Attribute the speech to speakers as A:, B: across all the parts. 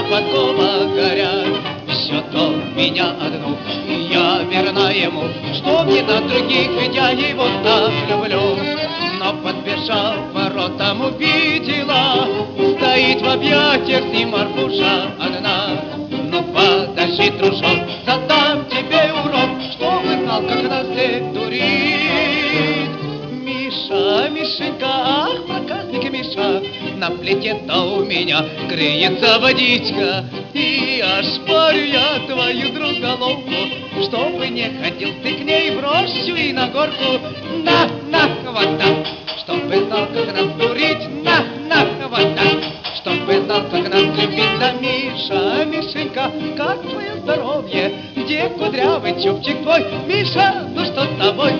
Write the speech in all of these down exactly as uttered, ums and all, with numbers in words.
A: подкова горят. Все то меня одну, и я верна ему, что мне на других, ведь я его так люблю. Но подбежав к воротам, увидела, стоит в объятиях с ним Марфуша одна. Ну подожди, дружок, задам тебе урок, чтобы знал, как нас всех дурит. Миша, Мишенька, ах, проказник Миша, на плите-то у меня греется водичка. И ошпарю я твою друг головку, чтобы не ходил ты к ней в рощу и на горку. На, на, вот так, чтобы знал, как нас дурить. На, на, вот так, чтобы знал, как нас любить. Да, Миша, Мишенька, как твое здоровье? Где кудрявый чубчик твой? Миша, ну что с тобой?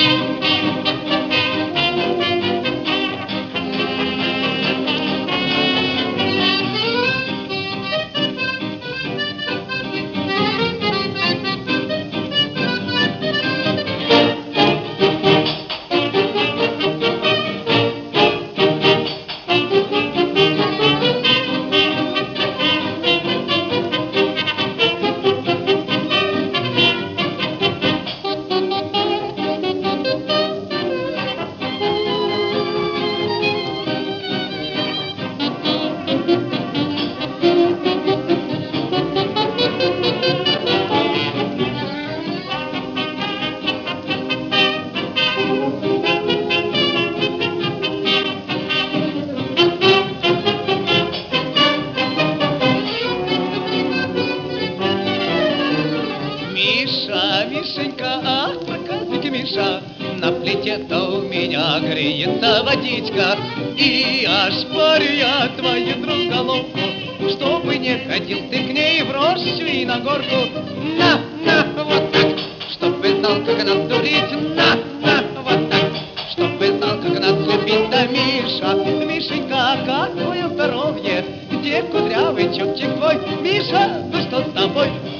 A: Миша, Мишенька, ах, проказник Миша, на плите-то у меня греется водичка. И ошпарю я твою друг головку, чтобы не ходил ты к ней в рощу и на горку. На, на, вот так, чтобы знал, как нас дурить. На, на, вот так, чтобы знал, как нас любить. Да, Миша, Мишенька, как твое здоровье? Где кудрявый чубчик твой? Миша, ну что с тобой?